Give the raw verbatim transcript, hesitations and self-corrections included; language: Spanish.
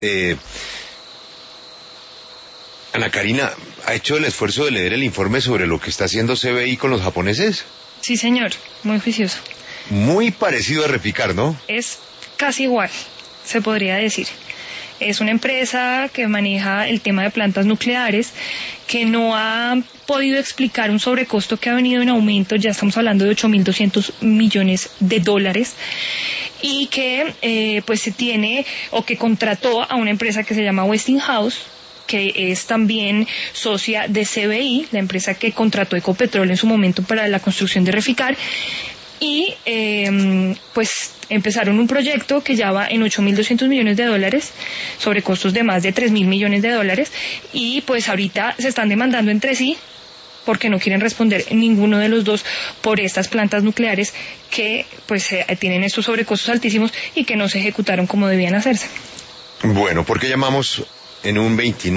Eh, Ana Karina, ¿ha hecho el esfuerzo de leer el informe sobre lo que está haciendo C B I con los japoneses? Sí, señor, muy juicioso. Muy parecido a Reficar, ¿no? Es casi igual, se podría decir. Es una empresa que maneja el tema de plantas nucleares, que no ha podido explicar un sobrecosto que ha venido en aumento, ya estamos hablando de ocho mil doscientos millones de dólares, y que eh, pues se tiene, o que contrató a una empresa que se llama Westinghouse, que es también socia de C B I, la empresa que contrató Ecopetrol en su momento para la construcción de Reficar, y eh, pues empezaron un proyecto que ya va en ocho mil doscientos millones de dólares, sobre costos de más de tres mil millones de dólares, y pues ahorita se están demandando entre sí porque no quieren responder ninguno de los dos por estas plantas nucleares que pues eh, tienen estos sobrecostos altísimos y que no se ejecutaron como debían hacerse. Bueno, ¿por qué llamamos en un veintinueve?